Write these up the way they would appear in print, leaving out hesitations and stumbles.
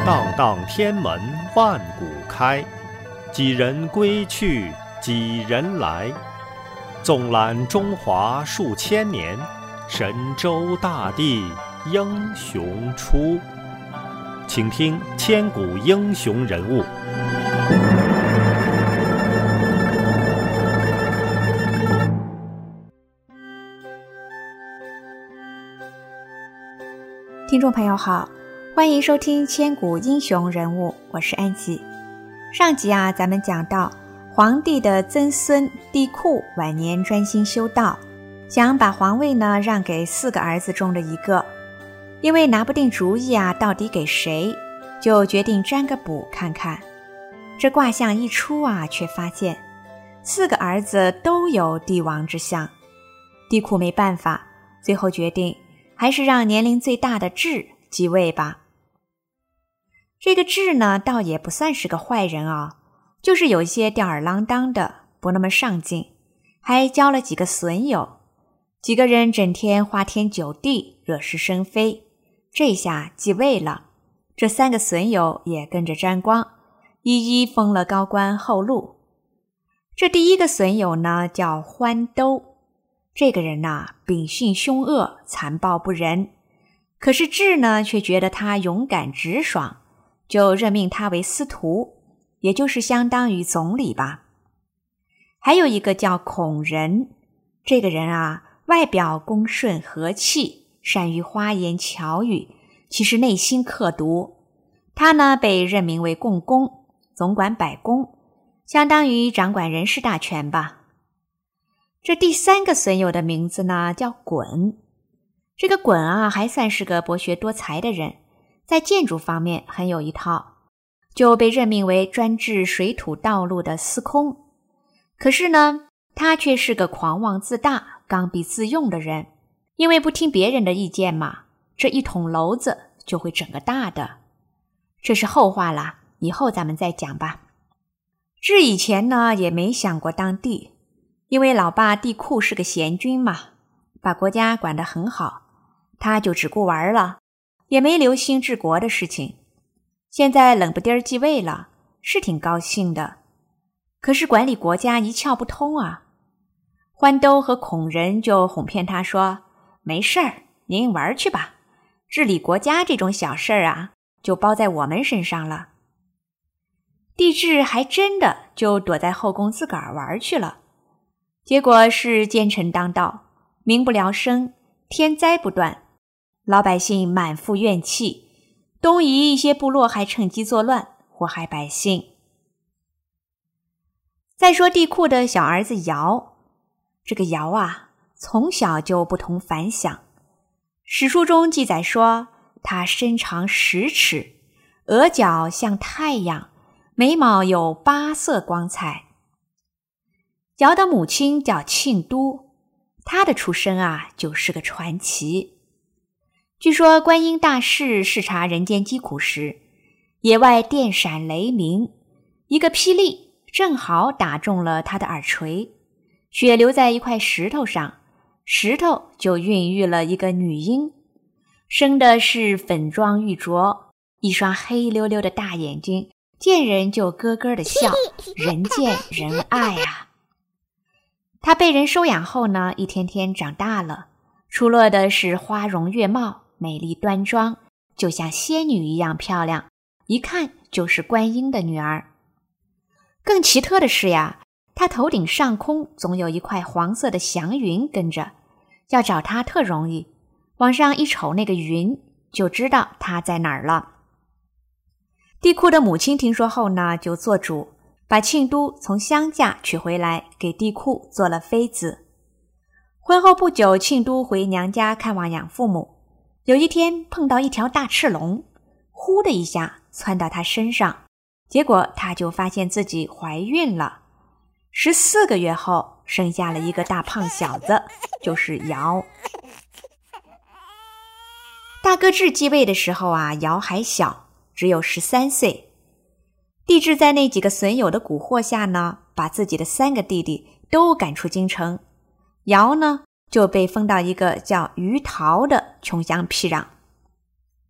荡荡天门万古开，几人归去，几人来？纵览中华数千年，神州大地英雄出。请听千古英雄人物。 听众朋友好，欢迎收听千古英雄人物，我是安琪。上集咱们讲到皇帝的曾孙帝喾晚年专心修道，想把皇位呢让给4个儿子中的一个，因为拿不定主意到底给谁，就决定占个卜看看。这卦象一出却发现4个儿子都有帝王之相。帝喾没办法，最后决定还是让年龄最大的智继位吧。这个智呢倒也不算是个坏人就是有一些吊儿郎当的，不那么上进，还交了几个损友，几个人整天花天酒地，惹是生非。这下继位了，这3个损友也跟着沾光，一一封了高官厚禄。这第一个损友呢叫欢兜，这个人秉性凶恶，残暴不仁，可是智呢却觉得他勇敢直爽，就任命他为司徒，也就是相当于总理吧。还有一个叫孔仁，这个人外表恭顺和气，善于花言巧语，其实内心刻毒。他呢被任命为共工，总管百工，相当于掌管人事大权吧。这第3个损友的名字呢叫鲧，这个鲧还算是个博学多才的人，在建筑方面很有一套，就被任命为专治水土道路的司空。可是呢他却是个狂妄自大、刚愎自用的人，因为不听别人的意见嘛，这一捅娄子就会整个大的。这是后话啦，以后咱们再讲吧。智以前呢也没想过当帝，因为老爸帝喾是个贤君嘛，把国家管得很好，他就只顾玩了，也没留心治国的事情。现在冷不丁继位了，是挺高兴的，可是管理国家一窍不通欢兜和孔仁就哄骗他说，没事儿，您玩去吧，治理国家这种小事儿就包在我们身上了。帝智还真的就躲在后宫自个儿玩去了，结果是奸臣当道，民不聊生，天灾不断，老百姓满腹怨气，东夷一些部落还趁机作乱，祸害百姓。再说帝喾的小儿子尧，这个尧从小就不同凡响。史书中记载说，他身长10尺，额角像太阳，眉毛有8色光彩。尧的母亲叫庆都，他的出生就是个传奇。据说观音大士视察人间疾苦时，野外电闪雷鸣，一个霹雳正好打中了他的耳垂，血流在一块石头上，石头就孕育了一个女婴，生的是粉妆玉琢，一双黑溜溜的大眼睛，见人就咯咯的笑，人见人爱他被人收养后呢，一天天长大了，出落的是花容月貌，美丽端庄，就像仙女一样漂亮，一看就是观音的女儿。更奇特的是她头顶上空总有一块黄色的祥云跟着，要找她特容易，往上一瞅那个云，就知道她在哪儿了。帝喾的母亲听说后呢，就做主把庆都从乡下娶回来，给帝喾做了妃子。婚后不久，庆都回娘家看望养父母，有一天碰到一条大赤龙，呼的一下窜到他身上，结果他就发现自己怀孕了。14个月后生下了一个大胖小子，就是尧。大哥智继位的时候尧还小，只有13岁。帝智在那几个损友的蛊惑下呢，把自己的3个弟弟都赶出京城，尧呢就被封到一个叫于陶的穷乡僻壤。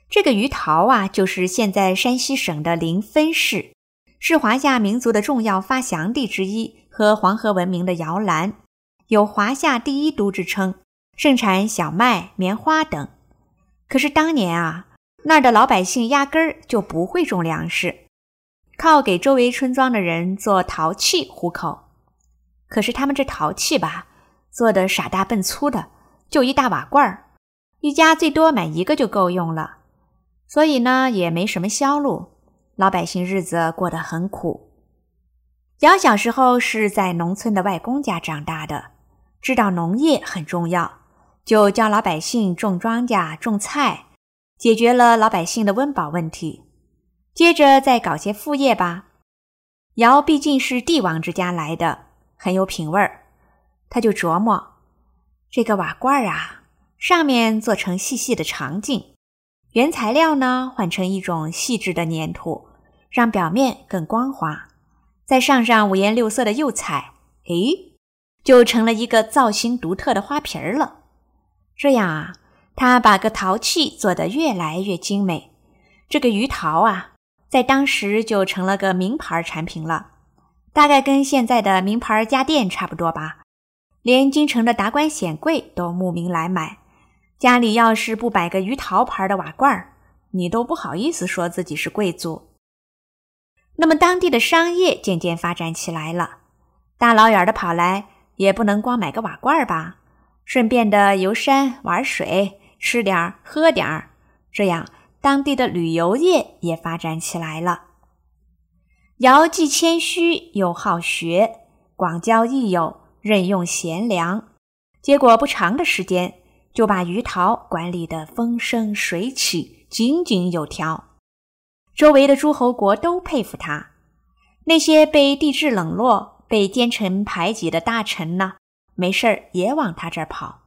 这个于陶啊，就是现在山西省的临汾市，是华夏民族的重要发祥地之一和黄河文明的摇篮，有华夏第一都之称，盛产小麦、棉花等。可是当年啊，那儿的老百姓压根儿就不会种粮食，靠给周围村庄的人做陶器糊口。可是他们这陶器吧，做的傻大笨粗的，就一大瓦罐，一家最多买一个就够用了。所以呢，也没什么销路，老百姓日子过得很苦。尧小时候是在农村的外公家长大的，知道农业很重要，就教老百姓种庄稼、种菜，解决了老百姓的温饱问题。接着再搞些副业吧。尧毕竟是帝王之家来的，很有品味儿，他就琢磨，这个瓦罐啊，上面做成细细的长茎，原材料呢换成一种细致的粘土，让表面更光滑，再上五颜六色的釉彩，就成了一个造型独特的花瓶了。这样啊，他把个陶器做得越来越精美，这个于陶啊，在当时就成了个名牌产品了，大概跟现在的名牌家电差不多吧，连京城的达官显贵都慕名来买。家里要是不摆个于陶牌的瓦罐，你都不好意思说自己是贵族。那么当地的商业渐渐发展起来了，大老远的跑来，也不能光买个瓦罐吧，顺便的游山玩水，吃点喝点，这样当地的旅游业也发展起来了。尧既谦虚又好学，广交益友，任用贤良，结果不长的时间就把于陶管理得风生水起，井井有条。周围的诸侯国都佩服他，那些被帝制冷落、被奸臣排挤的大臣呢，没事儿也往他这儿跑。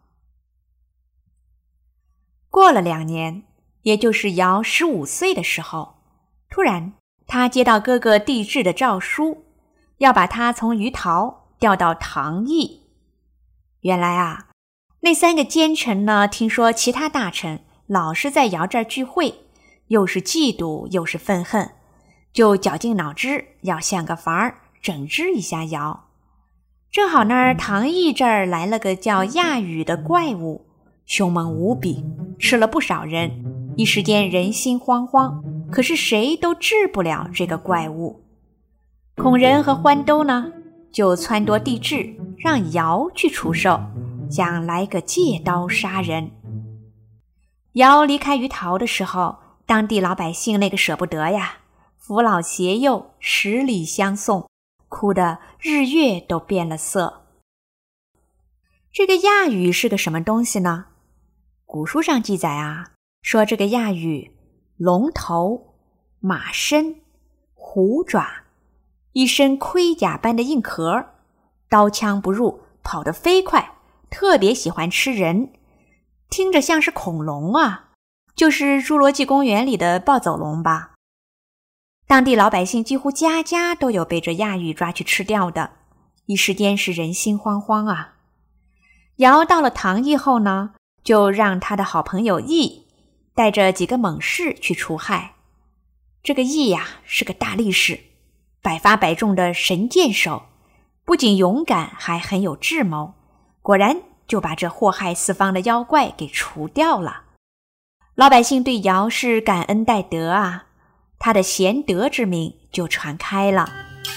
过了2年，也就是尧15岁的时候，突然他接到哥哥帝制的诏书，要把他从于陶调到唐邑。原来啊，那3个奸臣呢，听说其他大臣老是在尧这儿聚会，又是嫉妒又是愤恨，就绞尽脑汁要想个法儿整治一下尧。正好那儿唐邑这儿来了个叫亚羽的怪物，凶猛无比，吃了不少人，一时间人心惶惶，可是谁都治不了这个怪物。孔仁和欢兜呢，就撺掇帝制让尧去除兽，想来个借刀杀人。尧离开于陶的时候，当地老百姓那个舍不得呀，扶老携幼，10里相送，哭得日月都变了色。这个亚羽是个什么东西呢？古书上记载啊，说这个亚羽龙头、马身、虎爪，一身盔甲般的硬壳，刀枪不入，跑得飞快，特别喜欢吃人，听着像是恐龙啊，就是侏罗纪公园里的暴走龙吧。当地老百姓几乎家家都有被这亚羽抓去吃掉的，一时间是人心惶惶啊。尧到了唐邑后呢，就让他的好朋友羿带着几个猛士去除害。这个羿呀，是个大力士，百发百中的神箭手，不仅勇敢，还很有智谋，果然就把这祸害四方的妖怪给除掉了。老百姓对尧是感恩戴德啊，他的贤德之名就传开了。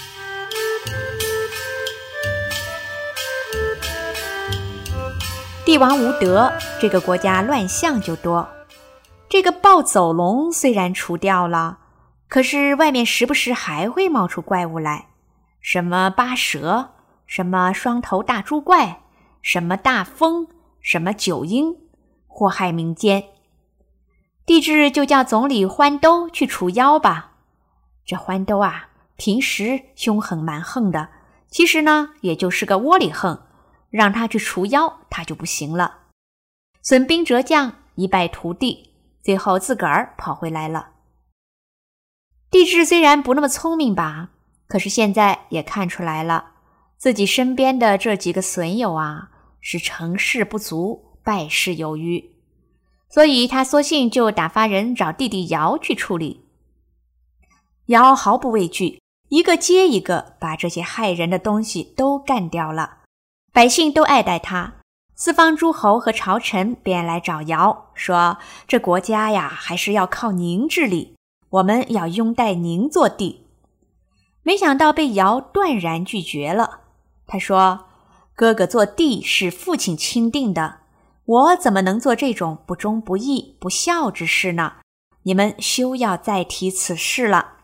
帝王无德，这个国家乱象就多。这个暴走龙虽然除掉了，可是外面时不时还会冒出怪物来，什么八蛇，什么双头大猪怪，什么大风，什么九鹰，祸害民间。帝制就叫总理欢兜去除妖吧。这欢兜啊，平时凶狠蛮横的，其实呢，也就是个窝里横，让他去除妖，他就不行了。损兵折将，一败涂地，最后自个儿跑回来了。帝制虽然不那么聪明吧，可是现在也看出来了，自己身边的这几个损友啊，是成事不足，败事有余。 所以他索性就打发人找弟弟尧去处理。尧毫不畏惧，一个接一个把这些害人的东西都干掉了，百姓都爱戴他。四方诸侯和朝臣便来找尧，说这国家呀，还是要靠您治理，我们要拥戴您做帝。没想到被尧断然拒绝了。他说，哥哥做帝是父亲钦定的，我怎么能做这种不忠不义不孝之事呢？你们休要再提此事了。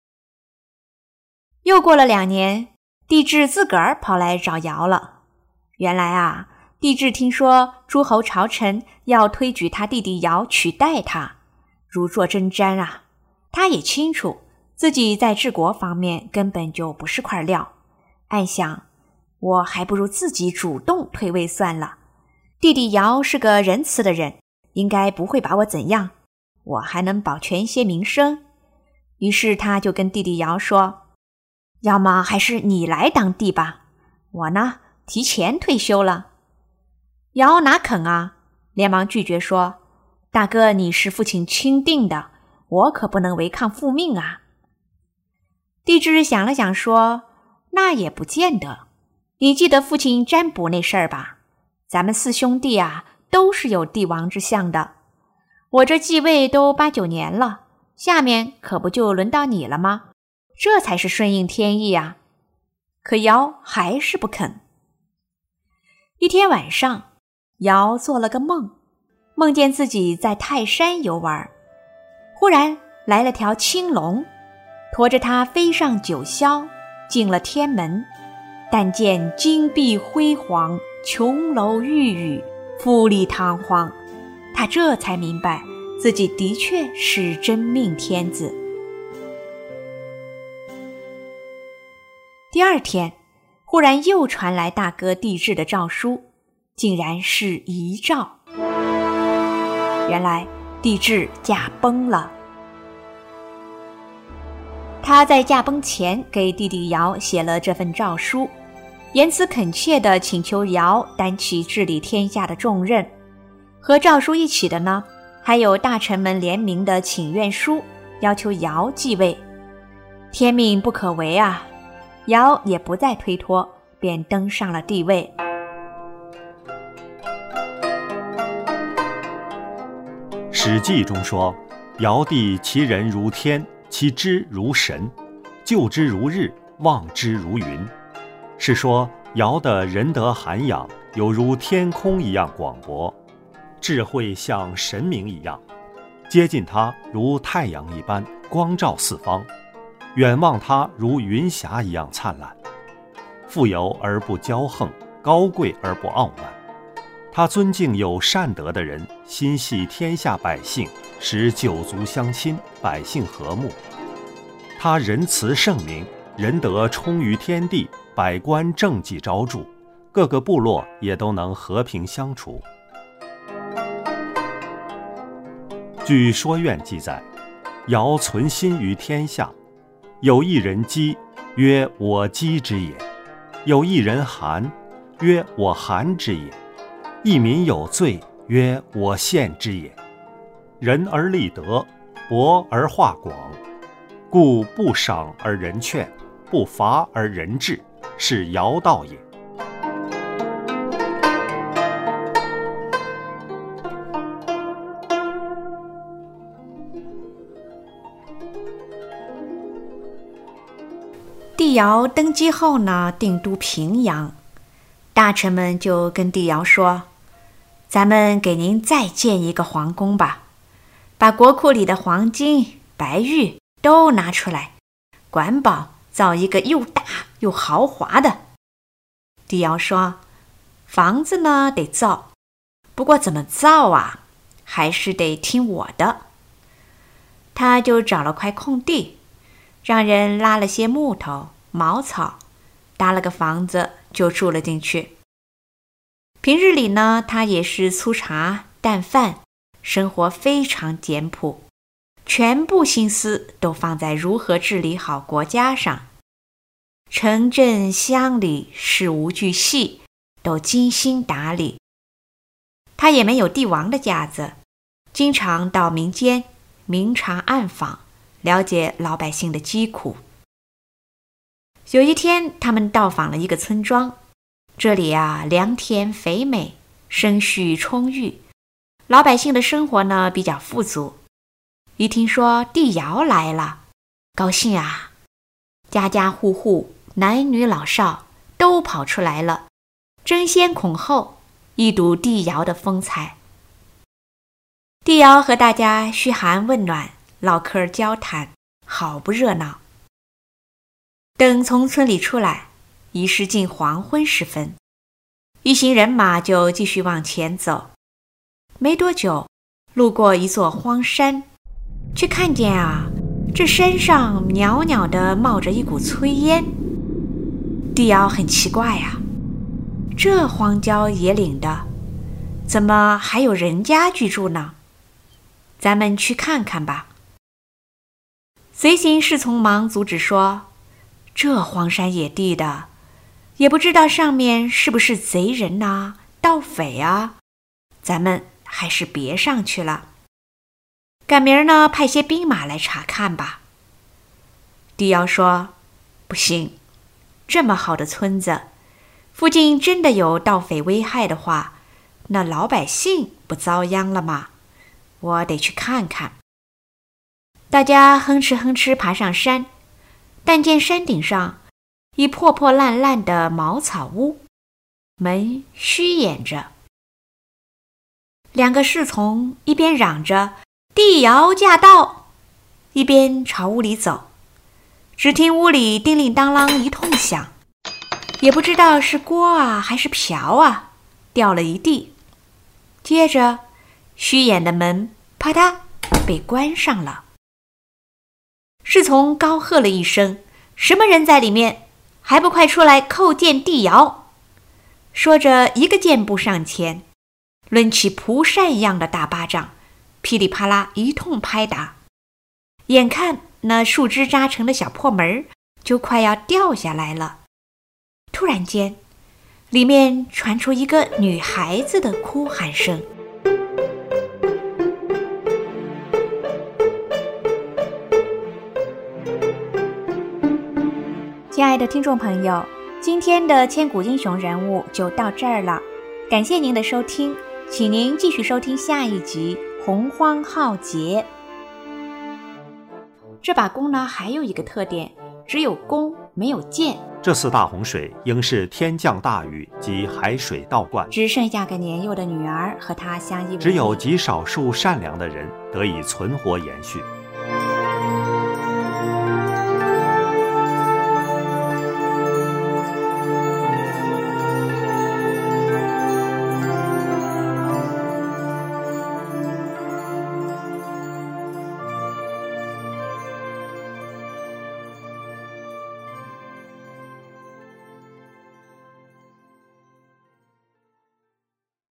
又过了2年，帝挚自个儿跑来找尧了。原来啊，帝挚听说诸侯朝臣要推举他弟弟尧取代他，如坐针毡啊。他也清楚自己在治国方面根本就不是块料，暗想，我还不如自己主动退位算了。弟弟尧是个仁慈的人，应该不会把我怎样，我还能保全些名声。于是他就跟弟弟尧说，要么还是你来当帝吧，我呢提前退休了。尧哪肯啊，连忙拒绝说，大哥你是父亲钦定的，我可不能违抗父命啊。帝挚想了想说，那也不见得，你记得父亲占卜那事儿吧？咱们4兄弟啊，都是有帝王之相的。我这继位都8、9年了，下面可不就轮到你了吗？这才是顺应天意啊。可尧还是不肯。一天晚上，尧做了个梦，梦见自己在泰山游玩，忽然来了条青龙，驮着他飞上九霄，进了天门。但见金碧辉煌，琼楼玉宇，富丽堂皇，他这才明白自己的确是真命天子。第2天，忽然又传来大哥帝挚的诏书，竟然是遗诏。原来帝挚驾崩了。他在驾崩前给弟弟尧写了这份诏书，言辞恳切地请求尧担起治理天下的重任。和诏书一起的呢，还有大臣们联名的请愿书，要求尧继位。天命不可违啊，尧也不再推脱，便登上了帝位。 史记中说，尧帝其人如天，其知如神，就之如日，望之如云。是说尧的仁德涵养有如天空一样广博，智慧像神明一样，接近他如太阳一般光照四方，远望他如云霞一样灿烂。富有而不骄横，高贵而不傲慢。他尊敬有善德的人，心系天下百姓，使九族相亲，百姓和睦。他仁慈圣明，仁德充于天地，百官政绩昭著，各个部落也都能和平相处。据《说苑》记载，尧存心于天下，有一人饥，曰我饥之也；有一人寒，曰我寒之也；一民有罪，曰我献之也。仁而立德，博而化广，故不赏而人劝，不罚而人治，是尧道也。 帝尧登基后呢，定都平阳，大臣们就跟帝尧说，咱们给您再建一个皇宫吧，把国库里的黄金白玉都拿出来，管保造一个又大又豪华的。帝尧说，房子呢得造，不过怎么造啊，还是得听我的。他就找了块空地，让人拉了些木头茅草，搭了个房子就住了进去。平日里呢，他也是粗茶淡饭，生活非常简朴，全部心思都放在如何治理好国家上。城镇乡里事无巨细都精心打理。他也没有帝王的架子， 经常到民间明察暗访，了解老百姓的疾苦。有一天，他们到访了一个村庄，这里良田肥美，生畜充裕，老百姓的生活呢比较富足。一听说帝尧来了，高兴啊，家家户户男女老少都跑出来了，争先恐后一睹帝尧的风采。帝尧和大家嘘寒问暖，唠嗑交谈，好不热闹。等从村里出来，已是近黄昏时分，一行人马就继续往前走。没多久，路过一座荒山，却看见这山上袅袅地冒着一股炊烟。帝尧很奇怪这荒郊野岭的，怎么还有人家居住呢？咱们去看看吧。随行侍从忙阻止说，这荒山野地的，也不知道上面是不是贼人盗匪咱们还是别上去了，赶明儿呢派些兵马来查看吧。帝尧说，不行，这么好的村子，附近真的有盗匪危害的话，那老百姓不遭殃了吗？我得去看看。大家哼哧哼哧爬上山，但见山顶上一破破烂烂的茅草屋，门虚掩着。两个侍从一边嚷着帝尧驾到，一边朝屋里走。只听屋里叮铃当啷一通响，也不知道是锅还是瓢掉了一地。接着虚掩的门啪嗒被关上了。侍从高喝了一声，什么人在里面？还不快出来叩见帝尧！说着一个箭步上前，抡起蒲扇一样的大巴掌，噼里啪啦一通拍打。眼看那树枝扎成的小破门就快要掉下来了，突然间里面传出一个女孩子的哭喊声。亲爱的听众朋友，今天的千古英雄人物就到这儿了，感谢您的收听，请您继续收听下一集《洪荒浩劫》。这把弓呢还有一个特点，只有弓没有箭。 这次大洪水应是天降大雨及海水倒灌， 只剩下个年幼的女儿和她相依为命， 只有极少数善良的人得以存活延续。